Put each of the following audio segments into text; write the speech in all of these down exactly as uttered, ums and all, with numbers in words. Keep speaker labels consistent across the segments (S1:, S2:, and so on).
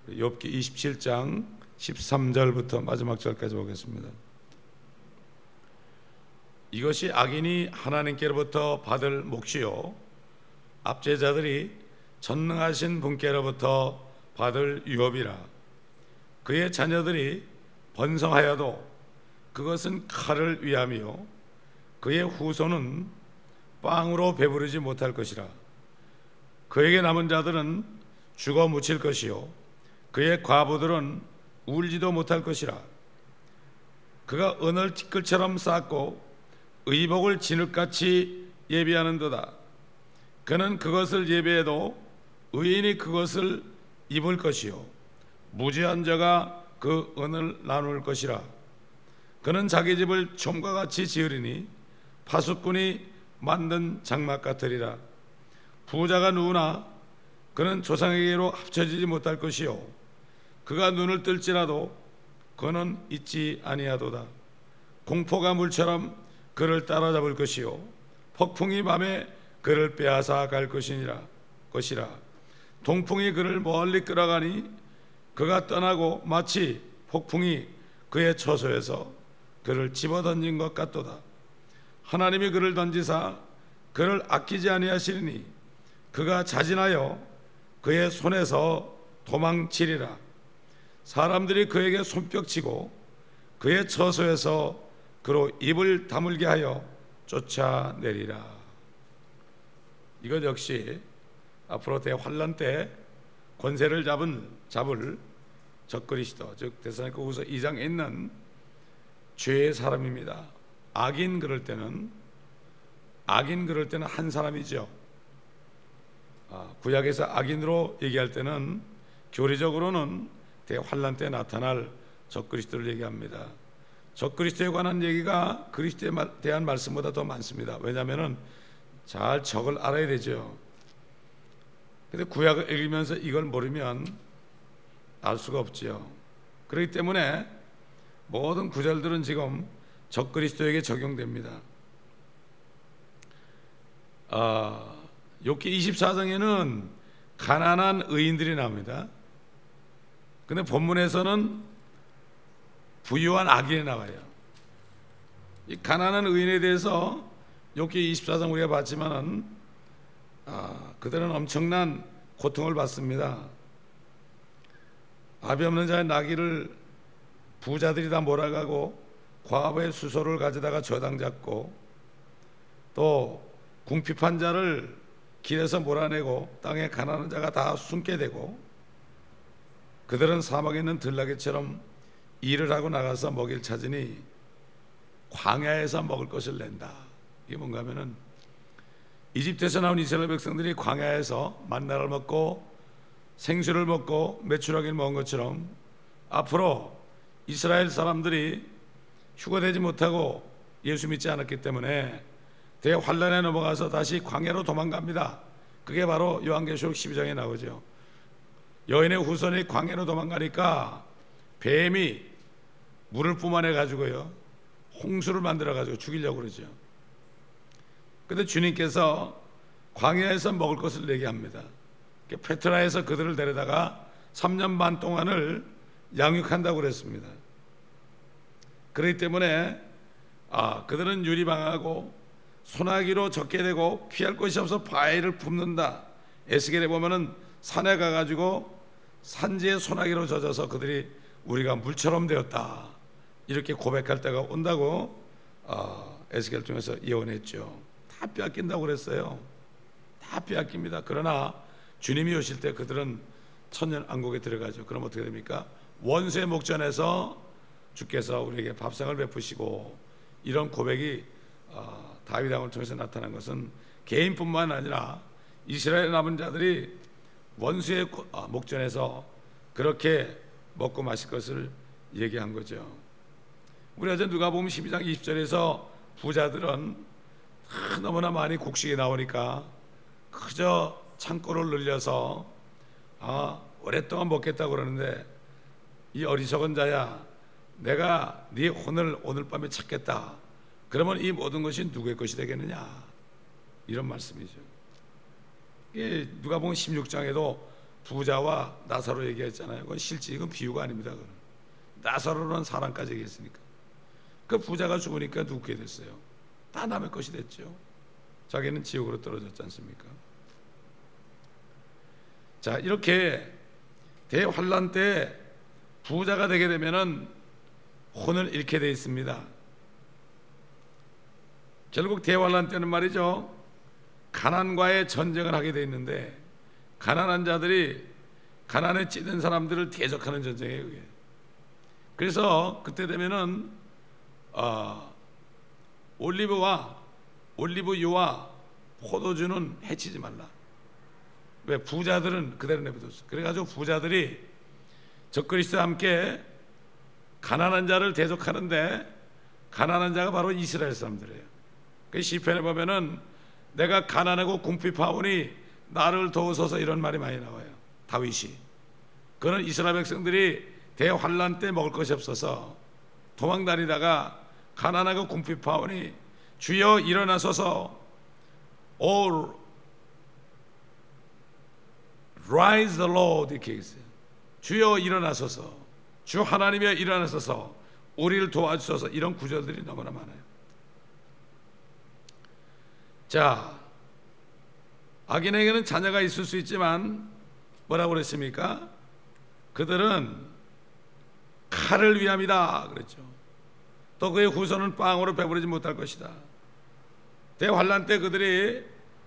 S1: 욥기 이십칠 장 십삼 절부터 마지막 절까지 보겠습니다. 이것이 악인이 하나님께로부터 받을 몫이요 압제자들이 전능하신 분께로부터 받을 유업이라. 그의 자녀들이 번성하여도 그것은 칼을 위함이요 그의 후손은 빵으로 배부르지 못할 것이라. 그에게 남은 자들은 죽어 묻힐 것이요 그의 과부들은 울지도 못할 것이라. 그가 은을 티끌처럼 쌓고 의복을 진흙같이 예비하는도다. 그는 그것을 예비해도 의인이 그것을 입을 것이요 무지한 자가 그 은을 나눌 것이라. 그는 자기 집을 좀과 같이 지으리니 파수꾼이 만든 장막 같으리라. 부자가 누우나 그는 조상에게로 합쳐지지 못할 것이요 그가 눈을 뜰지라도 그는 잊지 아니하도다. 공포가 물처럼 그를 따라잡을 것이요 폭풍이 밤에 그를 빼앗아 갈 것이니라 것이라. 동풍이 그를 멀리 끌어가니 그가 떠나고 마치 폭풍이 그의 처소에서 그를 집어던진 것 같도다. 하나님이 그를 던지사 그를 아끼지 아니하시리니 그가 자진하여 그의 손에서 도망치리라. 사람들이 그에게 손뼉치고 그의 처소에서 그로 입을 다물게 하여 쫓아내리라. 이것 역시 앞으로 대환란 때 권세를 잡은 잡을 적그리스도, 즉 데살로니가후서 이 장에 있는 죄의 사람입니다. 악인 그럴 때는 악인 그럴 때는 한 사람이죠. 아, 구약에서 악인으로 얘기할 때는 교리적으로는 대환란 때 나타날 적그리스도를 얘기합니다. 적그리스도에 관한 얘기가 그리스도에 대한 말씀보다 더 많습니다. 왜냐하면 잘 적을 알아야 되죠. 근데 구약을 읽으면서 이걸 모르면 알 수가 없지요. 그렇기 때문에 모든 구절들은 지금 적그리스도에게 적용됩니다. 아, 욥기 이십사 장에는 가난한 의인들이 나옵니다. 근데 본문에서는 부유한 악인이 나와요. 이 가난한 의인에 대해서 욥기 이십사 장 우리가 봤지만은 아, 그들은 엄청난 고통을 받습니다. 아비 없는 자의 나귀를 부자들이 다 몰아가고 과부의 수소를 가져다가 저당 잡고 또 궁핍한 자를 길에서 몰아내고 땅에 가난한 자가 다 숨게 되고 그들은 사막에 있는 들나귀처럼 일을 하고 나가서 먹이를 찾으니 광야에서 먹을 것을 낸다. 이게 뭔가 하면은 이집트에서 나온 이스라엘 백성들이 광야에서 만나를 먹고 생수를 먹고 메추라기를 먹은 것처럼 앞으로 이스라엘 사람들이 휴거되지 못하고 예수 믿지 않았기 때문에 대환란에 넘어가서 다시 광야로 도망갑니다. 그게 바로 요한계시록 십이 장에 나오죠. 여인의 후손이 광야로 도망가니까 뱀이 물을 뿜어내 가지고요 홍수를 만들어 가지고 죽이려고 그러죠. 그런데 주님께서 광야에서 먹을 것을 내게 합니다. 페트라에서 그들을 데려다가 삼 년 반 동안을 양육한다고 그랬습니다. 그렇기 때문에 아, 그들은 유리방하고 소나기로 젖게 되고 피할 곳이 없어 바위를 붓는다. 에스겔에 보면은 산에 가가지고 산지에 소나기로 젖어서 그들이 우리가 물처럼 되었다 이렇게 고백할 때가 온다고 어, 에스겔 중에서 예언했죠. 다 빼앗긴다고 그랬어요. 다 빼앗깁니다. 그러나 주님이 오실 때 그들은 천년왕국에 들어가죠. 그럼 어떻게 됩니까? 원수의 목전에서 주께서 우리에게 밥상을 베푸시고 이런 고백이 어, 다윗 왕을 통해서 나타난 것은 개인뿐만 아니라 이스라엘 남은 자들이 원수의 목전에서 그렇게 먹고 마실 것을 얘기한 거죠. 우리 어제 누가복음 십이 장 이십 절에서 부자들은 너무나 많이 곡식이 나오니까 그저 창고를 늘려서 아, 오랫동안 먹겠다고 그러는데 이 어리석은 자야 내가 네 혼을 오늘 밤에 찾겠다. 그러면 이 모든 것이 누구의 것이 되겠느냐 이런 말씀이죠. 이게 누가복음 십육 장에도 부자와 나사로 얘기했잖아요. 그건 실제 이건 비유가 아닙니다. 그건. 나사로는 사람까지 얘기했으니까. 그 부자가 죽으니까 누구게 됐어요? 다 남의 것이 됐죠. 자기는 지옥으로 떨어졌지 않습니까? 자, 이렇게 대환란 때 부자가 되게 되면은 혼을 잃게 돼 있습니다. 결국 대환란 때는 말이죠, 가난과의 전쟁을 하게 돼 있는데, 가난한 자들이 가난에 찌든 사람들을 대적하는 전쟁이에요. 그게. 그래서 그때 되면은 어, 올리브와 올리브유와 포도주는 해치지 말라. 왜? 부자들은 그대로 내버렸어. 그래가지고 부자들이 적그리스도와 함께 가난한 자를 대적하는데, 가난한 자가 바로 이스라엘 사람들이에요. 그 시편에 보면은 내가 가난하고 궁핍하오니 나를 도우소서, 이런 말이 많이 나와요. 다윗이. 그는 이스라엘 백성들이 대환란 때 먹을 것이 없어서 도망다니다가 가난하고 궁핍하오니 주여 일어나소서, all rise the Lord, 이렇게 있어요. 주여 일어나소서, 주 하나님이여 일어나소서, 우리를 도와주소서, 이런 구절들이 너무나 많아요. 자, 악인에게는 자녀가 있을 수 있지만 뭐라고 그랬습니까? 그들은 칼을 위함이다 그랬죠. 또 그의 후손은 빵으로 배부르지 못할 것이다. 대환란 때 그들이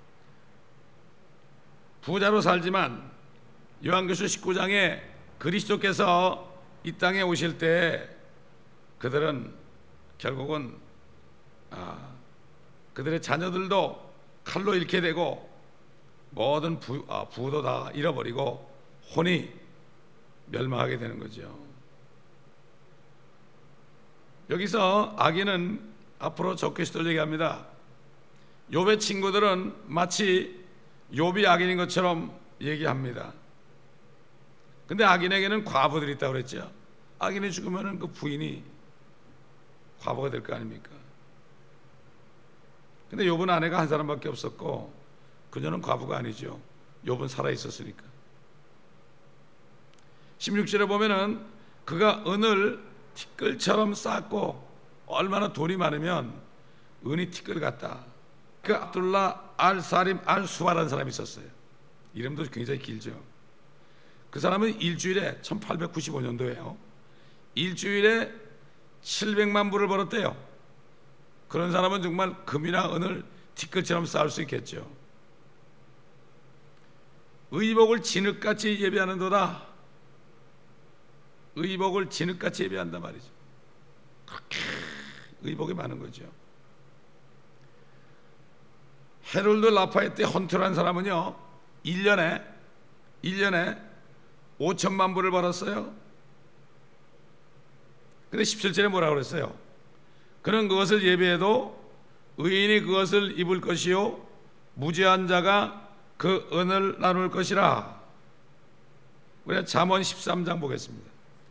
S1: 부자로 살지만 요한계시록 십구 장에 그리스도께서 이 땅에 오실 때 그들은 결국은 아, 그들의 자녀들도 칼로 잃게 되고 모든 부, 아, 부도 다 잃어버리고 혼이 멸망하게 되는 거죠. 여기서 악인은 앞으로 적그리스도를 얘기합니다. 욥의 친구들은 마치 욥이 악인인 것처럼 얘기합니다. 근데 악인에게는 과부들이 있다고 그랬죠. 악인이 죽으면 그 부인이 과부가 될 거 아닙니까? 근데 욥은 아내가 한 사람밖에 없었고 그녀는 과부가 아니죠. 욥은 살아 있었으니까. 십육 절에 보면은 그가 은을 티끌처럼 쌓고, 얼마나 돈이 많으면 은이 티끌 같다. 그 압둘라 알 사림 알 수바라는 사람이 있었어요. 이름도 굉장히 길죠. 그 사람은 일주일에 천팔백구십오 년도에요 일주일에 칠백만 불을 벌었대요. 그런 사람은 정말 금이나 은을 티끌처럼 쌓을 수 있겠죠. 의복을 진흙같이 예배하는도다. 의복을 진흙같이 예배한단 말이죠. 그렇게 의복이 많은 거죠. 헤롤드 라파에테 헌트라는 사람은요 일 년에 일 년에 오천만 불을 벌었어요. 근데 십칠 절에 뭐라고 그랬어요? 그는 그것을 예배해도 의인이 그것을 입을 것이요 무죄한 자가 그 은을 나눌 것이라. 우리가 잠언 십삼 장 보겠습니다.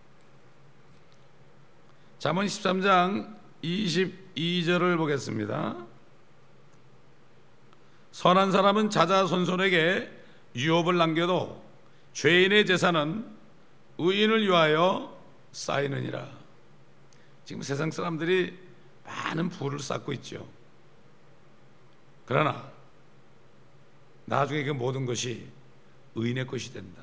S1: 잠언 십삼 장 이십이 절을 보겠습니다. 선한 사람은 자자손손에게 유업을 남겨도 죄인의 재산은 의인을 위하여 쌓이느니라. 지금 세상 사람들이 많은 부를 쌓고 있죠. 그러나 나중에 그 모든 것이 의인의 것이 된다.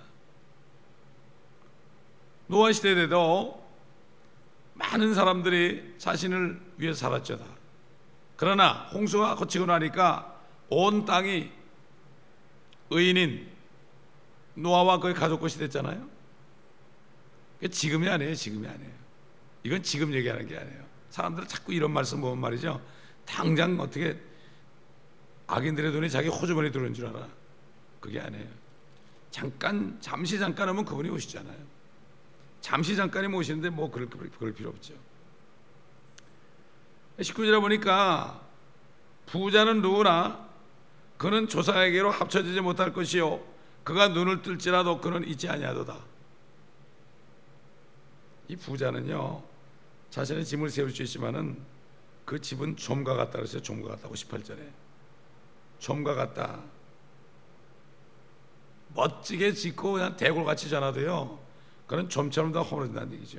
S1: 노아 시대 때도 많은 사람들이 자신을 위해 살았죠. 다. 그러나 홍수가 거치고 나니까 온 땅이 의인인 노아와 그의 가족 것이 됐잖아요. 지금이 아니에요. 지금이 아니에요. 이건 지금 얘기하는 게 아니에요. 사람들은 자꾸 이런 말씀 보면 말이죠, 당장 어떻게 악인들의 돈이 자기 호주머니에 들어오는 줄 알아. 그게 아니에요. 잠깐, 잠시 잠깐 하면 그분이 오시잖아요. 잠시 잠깐이면 오시는데 뭐 그럴, 그럴 필요 없죠. 십구 절에 보니까 부자는 누구나 그는 조상에게로 합쳐지지 못할 것이요 그가 눈을 뜰지라도 그는 잊지 아니하도다. 이 부자는요 자신의 짐을 세울 수 있지만은 그 집은 좀과 같다 그랬어요. 좀과 같다고 십팔 절에 좀과 같다. 멋지게 짓고 그냥 대골같이 전화도요, 그런 좀처럼 다 허물어진다는 얘기죠.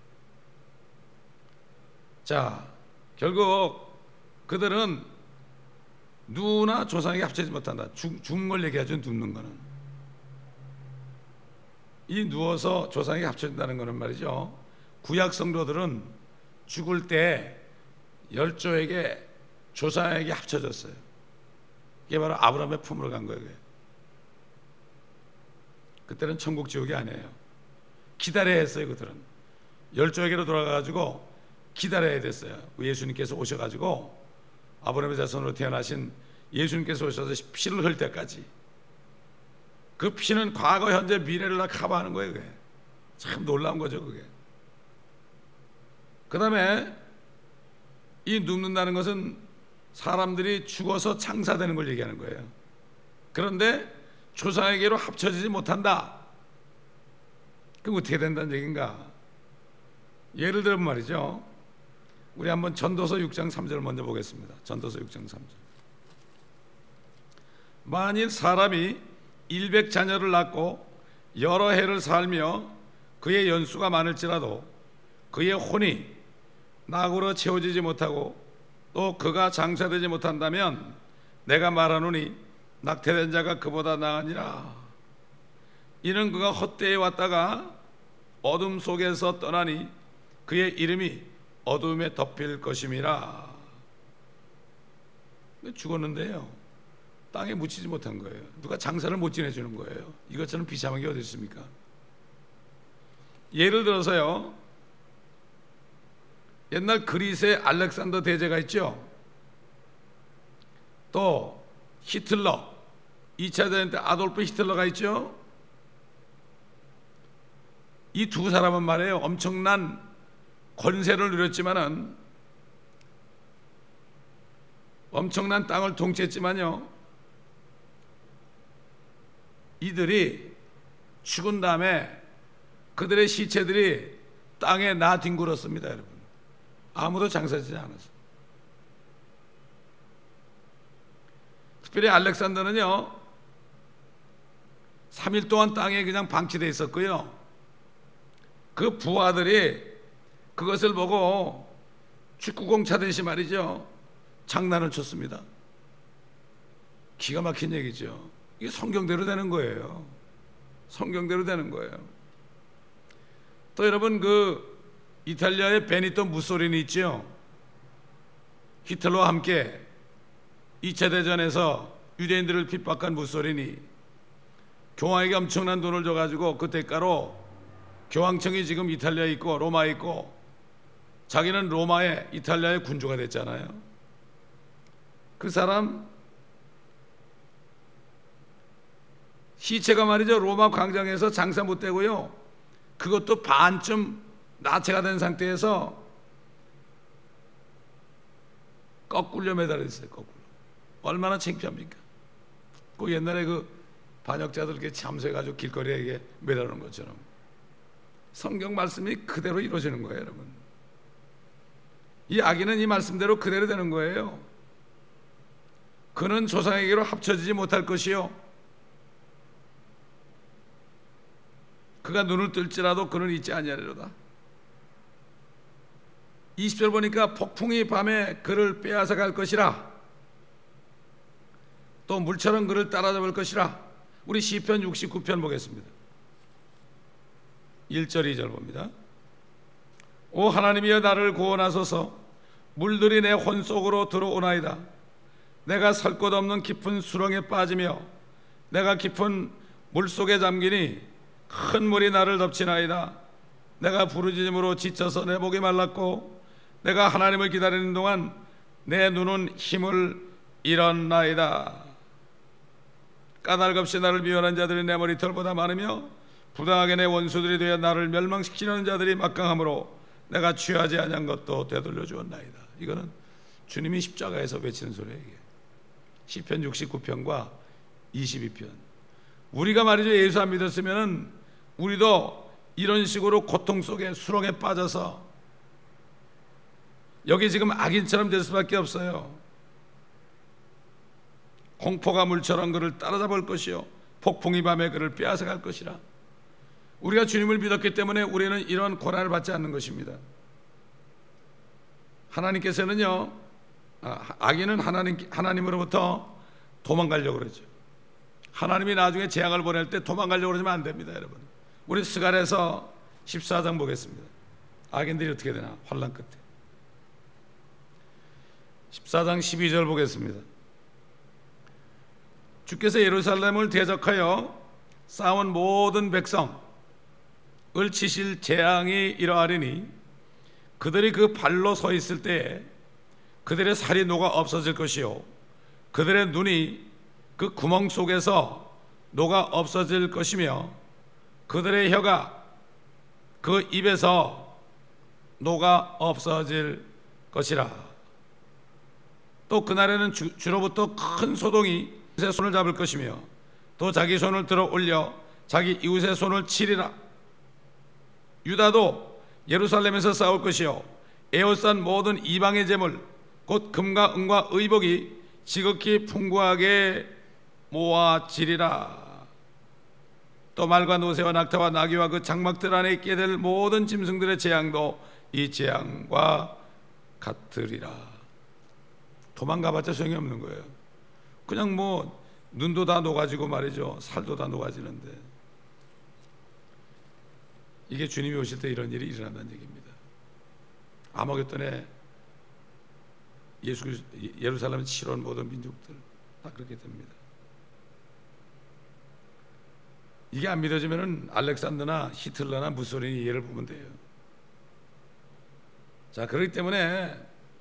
S1: 자, 결국 그들은 누나 조상에게 합쳐지지 못한다. 죽, 죽는 걸 얘기하죠. 눕는 거는. 이 누워서 조상에게 합쳐진다는 거는 말이죠, 구약 성도들은 죽을 때 열조에게 조상에게 합쳐졌어요. 이게 바로 아브라함의 품으로 간 거예요. 그때는 천국 지옥이 아니에요. 기다려야 했어요. 그들은 열조에게로 돌아가가지고 기다려야 됐어요. 예수님께서 오셔가지고 아브라함의 자손으로 태어나신 예수님께서 오셔서 피를 흘 때까지, 그 피는 과거, 현재, 미래를 다 커버하는 거예요. 그게 참 놀라운 거죠. 그게. 그 다음에 이 눕는다는 것은 사람들이 죽어서 창사되는 걸 얘기하는 거예요. 그런데 조상에게로 합쳐지지 못한다. 그럼 어떻게 된다는 얘기인가? 예를 들면 말이죠, 우리 한번 전도서 육 장 삼 절을 먼저 보겠습니다. 전도서 육 장 삼 절. 만일 사람이 일백 자녀를 낳고 여러 해를 살며 그의 연수가 많을지라도 그의 혼이 낙으로 채워지지 못하고 또 그가 장사되지 못한다면 내가 말하노니 낙태된 자가 그보다 나으니라. 이는 그가 헛되이 왔다가 어둠 속에서 떠나니 그의 이름이 어둠에 덮일 것임이라. 죽었는데요, 땅에 묻히지 못한 거예요. 누가 장사를 못 지내주는 거예요. 이것처럼 비참한 게 어디 있습니까? 예를 들어서요, 옛날 그리스의 알렉산더 대제가 있죠. 또 히틀러, 이 차 대전 때 아돌프 히틀러가 있죠. 이 두 사람은 말이에요, 엄청난 권세를 누렸지만은, 엄청난 땅을 통치했지만요, 이들이 죽은 다음에 그들의 시체들이 땅에 나 뒹굴었습니다. 여러분, 아무도 장사지지 않았어요. 특별히 알렉산더는요, 삼 일 동안 땅에 그냥 방치되어 있었고요, 그 부하들이 그것을 보고 축구공 차듯이 말이죠, 장난을 쳤습니다. 기가 막힌 얘기죠. 이게 성경대로 되는 거예요. 성경대로 되는 거예요. 또 여러분, 그 이탈리아의 베니토 무소리니 있죠. 히틀러와 함께 이 차 대전에서 유대인들을 핍박한 무소리니, 교황에게 엄청난 돈을 줘가지고 그 대가로 교황청이 지금 이탈리아에 있고 로마에 있고, 자기는 로마의 이탈리아의 군주가 됐잖아요. 그 사람 시체가 말이죠, 로마 광장에서 장사 못 되고요, 그것도 반쯤 나체가 된 상태에서 거꾸로 매달려 있어요. 거꾸로. 얼마나 창피합니까? 그 옛날에 그 반역자들 이렇게 참수해가지고 길거리에 이게 매달리는 것처럼 성경 말씀이 그대로 이루어지는 거예요. 여러분, 이 악인은 이 말씀대로 그대로 되는 거예요. 그는 조상에게로 합쳐지지 못할 것이요, 그가 눈을 뜰지라도 그는 있지 아니하리로다. 이십 절 보니까 폭풍이 밤에 그를 빼앗아 갈 것이라, 또 물처럼 그를 따라잡을 것이라. 우리 시편 육십구 편 보겠습니다. 일 절 이 절 봅니다. 오 하나님이여, 나를 구원하소서. 물들이 내 혼 속으로 들어오나이다. 내가 설 곳 없는 깊은 수렁에 빠지며 내가 깊은 물속에 잠기니 큰 물이 나를 덮치나이다. 내가 부르짖음으로 지쳐서 내 목이 말랐고 내가 하나님을 기다리는 동안 내 눈은 힘을 잃었나이다. 까닭없이 나를 미워하는 자들이 내 머리털보다 많으며 부당하게 내 원수들이 되어 나를 멸망시키려는 자들이 막강함으로 내가 취하지 아니한 것도 되돌려 주었나이다. 이거는 주님이 십자가에서 외치는 소리예요. 이게 시편 육십구 편과 이십이 편. 우리가 말이죠, 예수 안 믿었으면 우리도 이런 식으로 고통 속에 수렁에 빠져서 여기 지금 악인처럼 될 수밖에 없어요. 공포가 물처럼 그를 따라잡을 것이요 폭풍이 밤에 그를 빼앗아갈 것이라. 우리가 주님을 믿었기 때문에 우리는 이런 고난을 받지 않는 것입니다. 하나님께서는요, 악인은 하나님, 하나님으로부터 도망가려고 그러죠. 하나님이 나중에 재앙을 보낼 때 도망가려고 그러면 안 됩니다, 여러분. 우리 스가랴서 십사 장 보겠습니다. 악인들이 어떻게 되나, 환난 끝에. 십사 장 십이 절 보겠습니다. 주께서 예루살렘을 대적하여 싸운 모든 백성을 치실 재앙이 이러하리니 그들이 그 발로 서 있을 때에 그들의 살이 녹아 없어질 것이요 그들의 눈이 그 구멍 속에서 녹아 없어질 것이며 그들의 혀가 그 입에서 녹아 없어질 것이라. 또 그날에는 주, 주로부터 큰 소동이 이웃의 손을 잡을 것이며 또 자기 손을 들어 올려 자기 이웃의 손을 치리라. 유다도 예루살렘에서 싸울 것이요 에워싼 모든 이방의 재물 곧 금과 은과 의복이 지극히 풍부하게 모아지리라. 또 말과 노새와 낙타와 나귀와 그 장막들 안에 있게 될 모든 짐승들의 재앙도 이 재앙과 같으리라. 도망가봤자 소용이 없는 거예요. 그냥 뭐 눈도 다 녹아지고 말이죠, 살도 다 녹아지는데, 이게 주님이 오실 때 이런 일이 일어난다는 얘기입니다. 아마겟돈에 예수 예루살렘을 치러온 모든 민족들 다 그렇게 됩니다. 이게 안 믿어지면은 알렉산더나 히틀러나 무솔리니 예를 보면 돼요. 자, 그렇기 때문에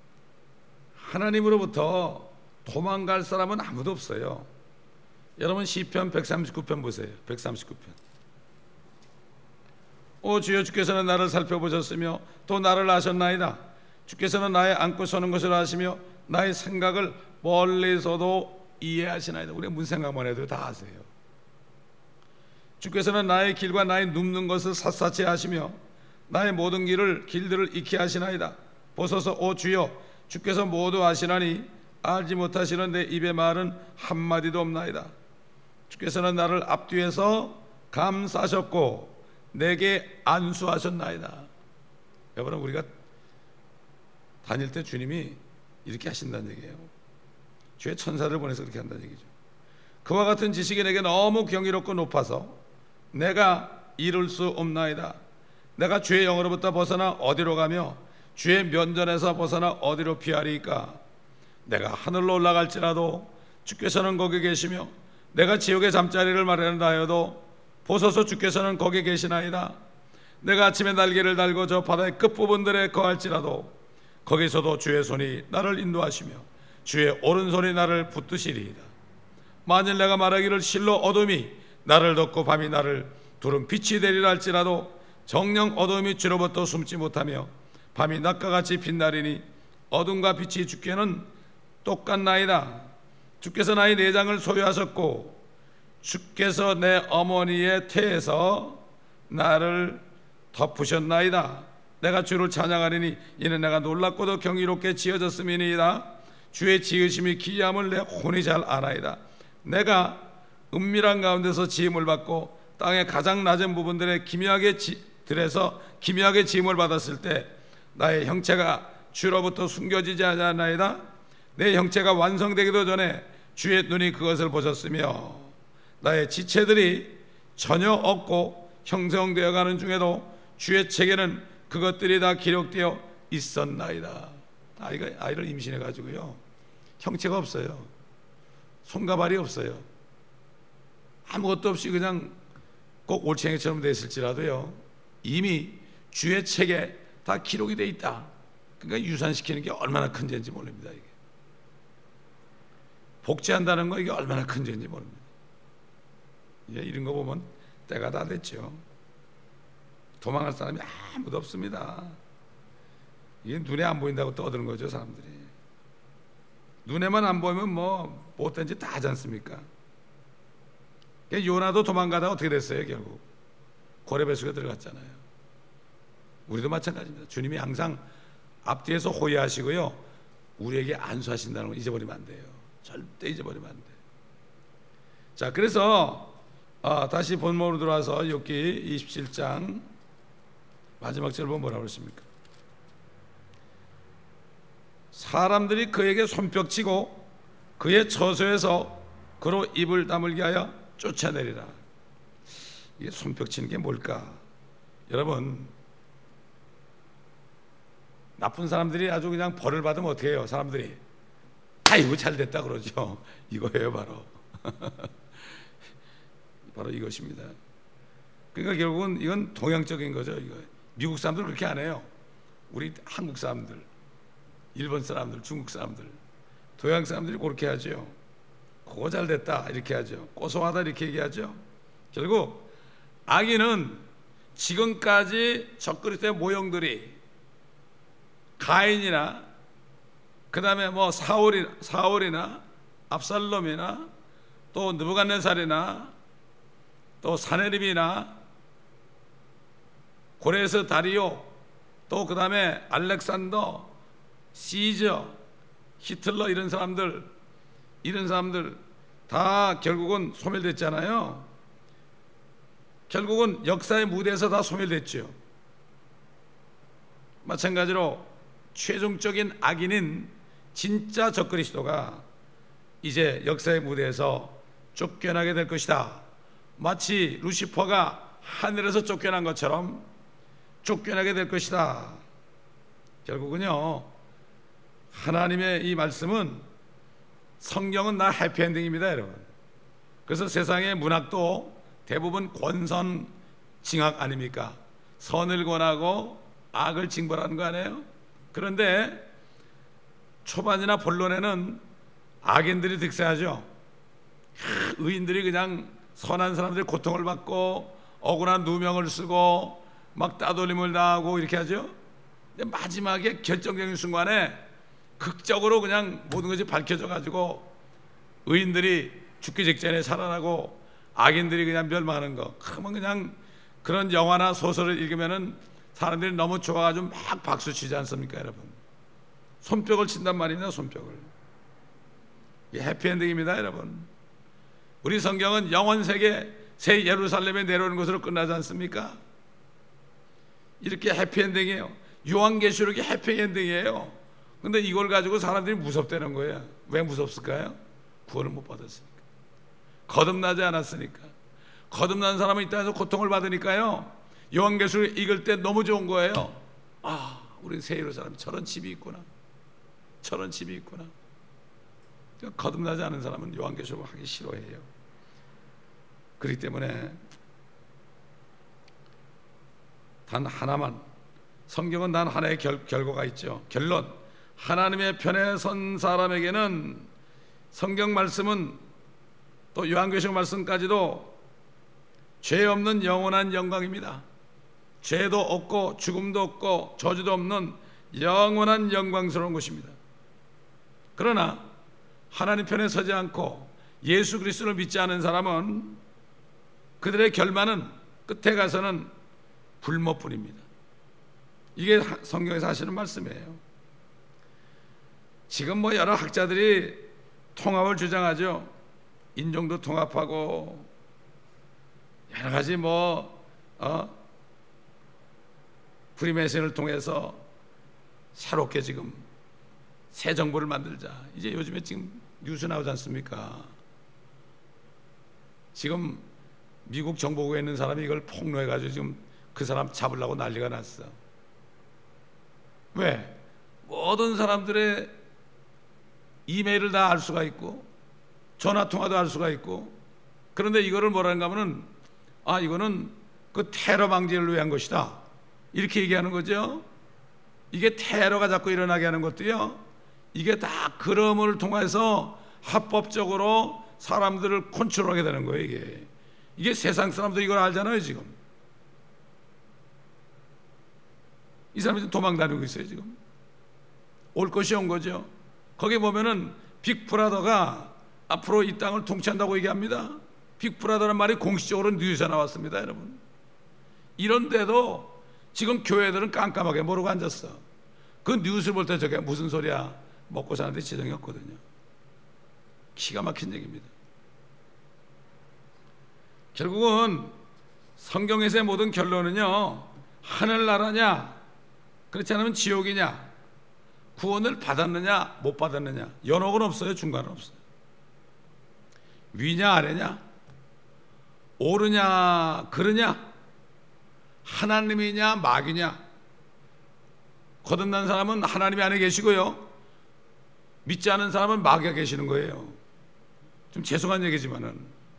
S1: 하나님으로부터 도망갈 사람은 아무도 없어요. 여러분 시편 백삼십구 편 보세요. 백삼십구 편. 오 주여, 주께서는 나를 살펴보셨으며 또 나를 아셨나이다. 주께서는 나의 앉고 서는 것을 아시며 나의 생각을 멀리서도 이해하시나이다. 우리가 무슨 생각만 해도 다 아세요. 주께서는 나의 길과 나의 눕는 것을 샅샅이 아시며 나의 모든 길을 길들을 익히 하시나이다. 보소서 오 주여, 주께서 모두 아시나니 알지 못하시는 내 입의 말은 한마디도 없나이다. 주께서는 나를 앞뒤에서 감싸셨고 내게 안수하셨나이다. 여러분, 우리가 다닐 때 주님이 이렇게 하신다는 얘기예요. 주의 천사를 보내서 그렇게 한다는 얘기죠. 그와 같은 지식이 내게 너무 경이롭고 높아서 내가 이룰 수 없나이다. 내가 주의 영으로부터 벗어나 어디로 가며 주의 면전에서 벗어나 어디로 피하리까. 내가 하늘로 올라갈지라도 주께서는 거기 계시며 내가 지옥의 잠자리를 마련한다 하여도 보소서 주께서는 거기 계시나이다. 내가 아침에 날개를 달고 저 바다의 끝부분들에 거할지라도 거기서도 주의 손이 나를 인도하시며 주의 오른손이 나를 붙드시리이다. 만일 내가 말하기를 실로 어둠이 나를 덮고 밤이 나를 두른 빛이 되리라 할지라도 정녕 어둠이 주로부터 숨지 못하며 밤이 낮과 같이 빛나리니 어둠과 빛이 주께는 똑같나이다. 주께서 나의 내장을 소유하셨고 주께서 내 어머니의 태에서 나를 덮으셨나이다. 내가 주를 찬양하리니 이는 내가 놀랍고도 경이롭게 지어졌음이니이다. 주의 지으심이 기이함을 내 혼이 잘 아나이다. 내가 은밀한 가운데서 지음을 받고 땅의 가장 낮은 부분들에 기묘하게 지, 들에서 기묘하게 지음을 받았을 때 나의 형체가 주로부터 숨겨지지 않았나이다. 내 형체가 완성되기도 전에 주의 눈이 그것을 보셨으며 나의 지체들이 전혀 없고 형성되어 가는 중에도 주의 책에는 그것들이 다 기록되어 있었나이다. 아이가 아이를 임신해 가지고요, 형체가 없어요. 손과 발이 없어요. 아무것도 없이 그냥 꼭 올챙이처럼 됐을지라도요, 이미 주의 책에 다 기록이 돼 있다. 그러니까 유산시키는 게 얼마나 큰 죄인지 모릅니다. 이게 복제한다는 거, 이게 얼마나 큰 죄인지 모릅니다. 예, 이런 거 보면 때가 다 됐죠. 도망갈 사람이 아무도 없습니다. 이게 눈에 안 보인다고 떠드는 거죠, 사람들이. 눈에만 안 보이면 뭐 못된지 다 하지 않습니까? 요나도 도망가다가 어떻게 됐어요? 결국 고레뱃속에 들어갔잖아요. 우리도 마찬가지입니다. 주님이 항상 앞뒤에서 호위하시고요, 우리에게 안수하신다는 걸 잊어버리면 안 돼요. 절대 잊어버리면 안 돼요. 자, 그래서 아, 다시 본문으로 들어와서 욥기 이십칠 장 마지막 절 보면 뭐라고 그랬습니까? 사람들이 그에게 손뼉치고 그의 처소에서 그로 입을 다물게 하여 쫓아내리라. 이게 손뼉치는 게 뭘까? 여러분, 나쁜 사람들이 아주 그냥 벌을 받으면 어떻게 해요? 사람들이 아이고 잘됐다 그러죠. 이거예요 바로. 바로 이것입니다. 그러니까 결국은 이건 동양적인 거죠. 이거 미국 사람들 그렇게 안 해요. 우리 한국 사람들, 일본 사람들, 중국 사람들, 동양 사람들이 그렇게 하죠. 그거 잘됐다 이렇게 하죠. 고소하다 이렇게 얘기하죠. 결국 악인은 지금까지 적그리스도의 모형들이 가인이나 그 다음에 뭐 사울이, 사울이나 압살롬이나 또 느부갓네살이나 또 사네립이나 고레스 다리오 또 그 다음에 알렉산더, 시저, 히틀러 이런 사람들 이런 사람들 다 결국은 소멸됐잖아요. 결국은 역사의 무대에서 다 소멸됐죠. 마찬가지로 최종적인 악인인 진짜 적그리스도가 이제 역사의 무대에서 쫓겨나게 될 것이다. 마치 루시퍼가 하늘에서 쫓겨난 것처럼 쫓겨나게 될 것이다. 결국은요, 하나님의 이 말씀은, 성경은 다 해피엔딩입니다, 여러분. 그래서 세상의 문학도 대부분 권선징악 아닙니까? 선을 권하고 악을 징벌하는 거 아니에요? 그런데 초반이나 본론에는 악인들이 득세하죠. 의인들이 그냥 선한 사람들이 고통을 받고 억울한 누명을 쓰고 막 따돌림을 당하고 이렇게 하죠. 근데 마지막에 결정적인 순간에 극적으로 그냥 모든 것이 밝혀져 가지고 의인들이 죽기 직전에 살아나고 악인들이 그냥 멸망하는 거. 그러면 그냥 그런 영화나 소설을 읽으면은 사람들이 너무 좋아가지고 막 박수 치지 않습니까, 여러분? 손뼉을 친단 말입니다, 손뼉을. 이게 해피엔딩입니다, 여러분. 우리 성경은 영원 세계 새 예루살렘에 내려오는 것으로 끝나지 않습니까? 이렇게 해피엔딩이에요. 요한계시록이 해피엔딩이에요. 근데 이걸 가지고 사람들이 무섭다는 거예요. 왜 무섭을까요? 구원을 못 받았으니까. 거듭나지 않았으니까. 거듭난 사람은 이 땅에서 고통을 받으니까요, 요한계시록 읽을 때 너무 좋은 거예요. 아, 우리 새 예루살렘 저런 집이 있구나, 저런 집이 있구나. 거듭나지 않은 사람은 요한계시록을 하기 싫어해요. 그렇기 때문에 단 하나만, 성경은 단 하나의 결, 결과가 있죠. 결론, 하나님의 편에 선 사람에게는 성경 말씀은 또 요한계시록 말씀까지도 죄 없는 영원한 영광입니다. 죄도 없고 죽음도 없고 저주도 없는 영원한 영광스러운 것입니다. 그러나 하나님 편에 서지 않고 예수 그리스도를 믿지 않은 사람은 그들의 결말은 끝에 가서는 불못뿐입니다. 이게 성경에서 하시는 말씀이에요. 지금 뭐 여러 학자들이 통합을 주장하죠. 인종도 통합하고 여러 가지 뭐 어? 프리메이슨을 통해서 새롭게 지금 새 정부를 만들자. 이제 요즘에 지금 뉴스 나오지 않습니까? 지금 미국 정보국에 있는 사람이 이걸 폭로해가지고 지금 그 사람 잡으려고 난리가 났어. 왜? 모든 사람들의 이메일을 다 알 수가 있고 전화통화도 알 수가 있고, 그런데 이거를 뭐라는가 하면은 아, 이거는 그 테러 방지를 위한 것이다 이렇게 얘기하는 거죠. 이게 테러가 자꾸 일어나게 하는 것도요, 이게 다 그럼을 통해서 합법적으로 사람들을 컨트롤하게 되는 거예요. 이게 이게 세상 사람들 이걸 알잖아요. 지금 이 사람이 도망 다니고 있어요. 지금 올 것이 온 거죠. 거기 보면은 빅브라더가 앞으로 이 땅을 통치한다고 얘기합니다. 빅브라더라는 말이 공식적으로 뉴스에 나왔습니다, 여러분. 이런데도 지금 교회들은 깜깜하게 모르고 앉았어. 그 뉴스를 볼 때 저게 무슨 소리야, 먹고 사는데 지정이 없거든요. 기가 막힌 얘기입니다. 결국은 성경에서의 모든 결론은요, 하늘나라냐, 그렇지 않으면 지옥이냐, 구원을 받았느냐 못 받았느냐, 연옥은 없어요. 중간은 없어요. 위냐 아래냐, 옳으냐 그르냐, 하나님이냐 마귀냐. 거듭난 사람은 하나님이 안에 계시고요, 믿지 않은 사람은 마귀가 계시는 거예요. 좀 죄송한 얘기지만은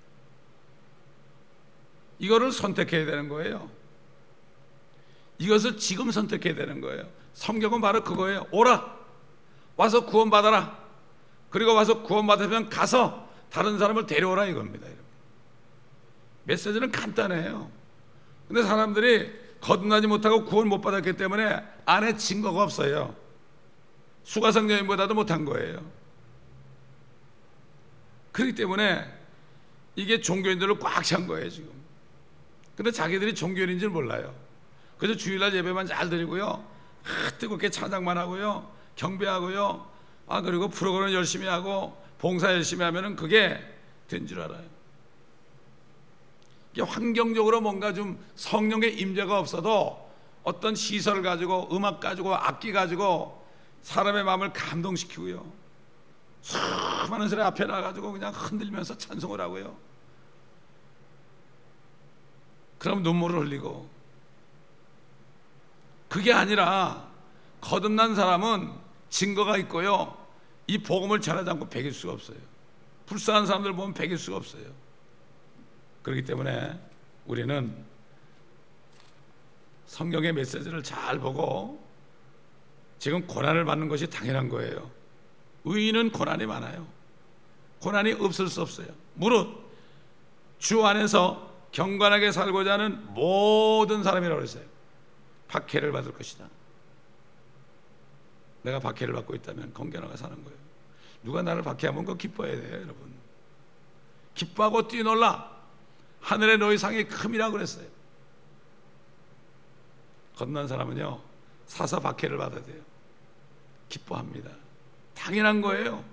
S1: 이거를 선택해야 되는 거예요. 이것을 지금 선택해야 되는 거예요. 성경은 바로 그거예요. 오라, 와서 구원받아라. 그리고 와서 구원받으면 가서 다른 사람을 데려오라, 이겁니다. 여러분, 메시지는 간단해요. 근데 사람들이 거듭나지 못하고 구원 못 받았기 때문에 안에 증거가 없어요. 수가성 여인보다도 못한 거예요. 그렇기 때문에 이게 종교인들로 꽉 찬 거예요 지금. 근데 자기들이 종교인인지를 몰라요. 그래서 주일날 예배만 잘 드리고요, 아, 뜨겁게 찬양만 하고요, 경배하고요, 아 그리고 프로그램 열심히 하고 봉사 열심히 하면은 그게 된 줄 알아요. 이게 환경적으로 뭔가 좀 성령의 임재가 없어도 어떤 시설 가지고, 음악 가지고, 악기 가지고 사람의 마음을 감동시키고요, 수많은 사람 앞에 나가지고 그냥 흔들면서 찬송을 하고요, 그럼 눈물을 흘리고. 그게 아니라 거듭난 사람은 증거가 있고요, 이 복음을 전하지 않고 배길 수가 없어요. 불쌍한 사람들 보면 배길 수가 없어요. 그렇기 때문에 우리는 성경의 메시지를 잘 보고, 지금 고난을 받는 것이 당연한 거예요. 의인은 고난이 많아요. 고난이 없을 수 없어요. 무릇 주 안에서 경건하게 살고자 하는 모든 사람이라고 했어요. 박해를 받을 것이다. 내가 박해를 받고 있다면 건강하게 사는 거예요. 누가 나를 박해하면 그거 기뻐해야 돼요, 여러분. 기뻐하고 뛰놀라. 하늘의 너희 상이 큼이라고 그랬어요. 거듭난 사람은요, 사서 박해를 받아야 돼요. 기뻐합니다. 당연한 거예요.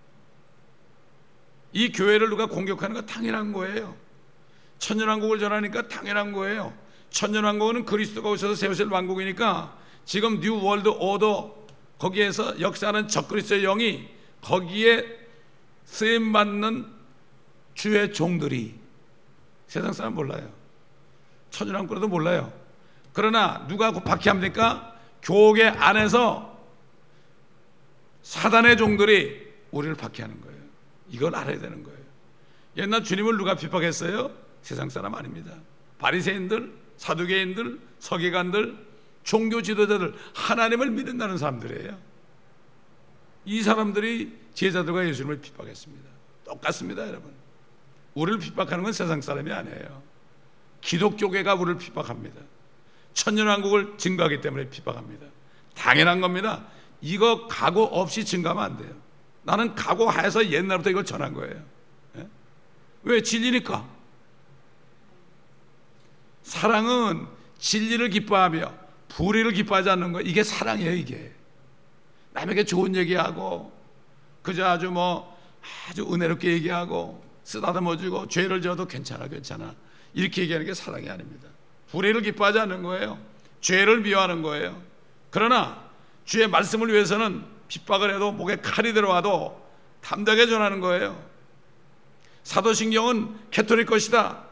S1: 이 교회를 누가 공격하는 거 당연한 거예요. 천년왕국을 전하니까 당연한 거예요. 천년왕국은 그리스도가 오셔서 세우실 왕국이니까 지금 뉴 월드 오더, 거기에서 역사하는 적그리스도의 영이 거기에 쓰임받는 주의 종들이, 세상 사람 몰라요. 천년왕국도 몰라요. 그러나 누가 박해합니까? 교회 안에서 사단의 종들이 우리를 박해하는 거예요. 이걸 알아야 되는 거예요. 옛날 주님을 누가 핍박했어요? 세상 사람 아닙니다. 바리새인들, 사두개인들, 서기관들, 종교 지도자들, 하나님을 믿는다는 사람들이에요. 이 사람들이 제자들과 예수님을 핍박했습니다. 똑같습니다, 여러분. 우리를 핍박하는 건 세상 사람이 아니에요. 기독교계가 우리를 핍박합니다. 천년왕국을 증거하기 때문에 핍박합니다. 당연한 겁니다. 이거 각오 없이 증거하면 안 돼요. 나는 각오해서 옛날부터 이걸 전한 거예요. 예? 왜? 진리니까. 사랑은 진리를 기뻐하며 불의를 기뻐하지 않는 거, 이게 사랑이에요. 이게 남에게 좋은 얘기하고 그저 아주 뭐 아주 은혜롭게 얘기하고 쓰다듬어 주고 죄를 지어도 괜찮아 괜찮아 이렇게 얘기하는 게 사랑이 아닙니다. 불의를 기뻐하지 않는 거예요. 죄를 미워하는 거예요. 그러나 주의 말씀을 위해서는 핍박을 해도 목에 칼이 들어와도 담대하게 전하는 거예요. 사도신경은 캐톨릭 것이다.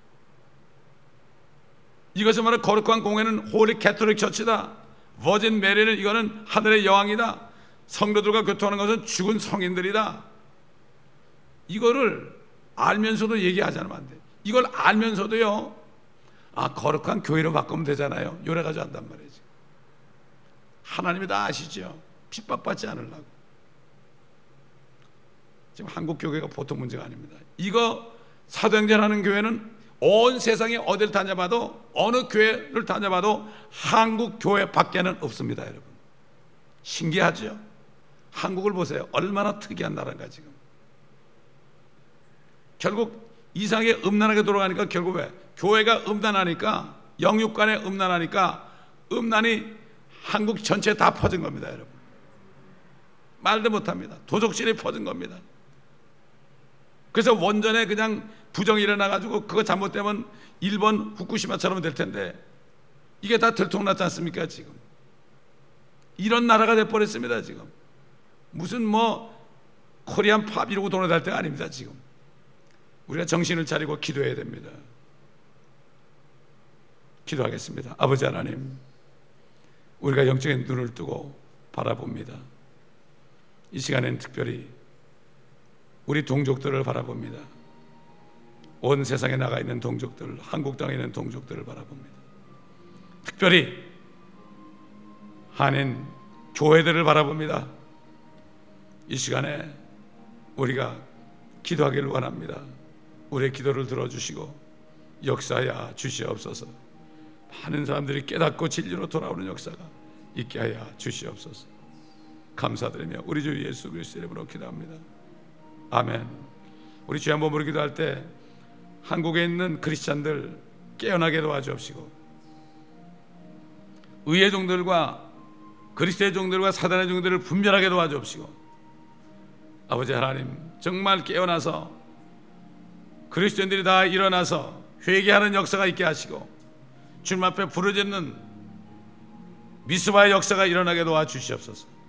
S1: 이것을 말해 거룩한 공회는 홀리 캐톨릭 처치다. 버진 메리는 이거는 하늘의 여왕이다. 성도들과 교통하는 것은 죽은 성인들이다. 이거를 알면서도 얘기하지 않으면 안 돼. 이걸 알면서도요, 아 거룩한 교회로 바꾸면 되잖아요, 요래가지고 한단 말이지. 하나님이 다 아시죠. 핍박받지 않으려고. 지금 한국 교회가 보통 문제가 아닙니다. 이거 사도행전 하는 교회는 온 세상에 어딜 다녀봐도, 어느 교회를 다녀봐도 한국 교회 밖에는 없습니다, 여러분. 신기하죠? 한국을 보세요. 얼마나 특이한 나라인가 지금. 결국 이상하게 음란하게 돌아가니까 결국 왜? 교회가 음란하니까, 영육간에 음란하니까 음란이 한국 전체에 다 퍼진 겁니다, 여러분. 말도 못합니다. 도적질이 퍼진 겁니다. 그래서 원전에 그냥 부정이 일어나가지고 그거 잘못되면 일본 후쿠시마처럼 될 텐데 이게 다 들통났지 않습니까? 지금 이런 나라가 돼버렸습니다. 지금 무슨 뭐 코리안 팝 이러고 돌아다닐 때가 아닙니다. 지금 우리가 정신을 차리고 기도해야 됩니다. 기도하겠습니다. 아버지 하나님, 우리가 영적인 눈을 뜨고 바라봅니다. 이 시간에는 특별히 우리 동족들을 바라봅니다. 온 세상에 나가 있는 동족들, 한국 땅에 있는 동족들을 바라봅니다. 특별히 한인 교회들을 바라봅니다. 이 시간에 우리가 기도하기를 원합니다. 우리의 기도를 들어주시고 역사하여 주시옵소서. 많은 사람들이 깨닫고 진리로 돌아오는 역사가 있게 하여 주시옵소서. 감사드리며 우리 주 예수 그리스도 이름으로 기도합니다. 아멘. 우리 주여 한번 부르기도 할 때 한국에 있는 크리스찬들 깨어나게 도와주옵시고 의의 종들과 그리스도의 종들과 사단의 종들을 분별하게 도와주옵시고 아버지 하나님, 정말 깨어나서 그리스도인들이 다 일어나서 회개하는 역사가 있게 하시고 주님 앞에 부르짖는 미스바의 역사가 일어나게 도와주시옵소서.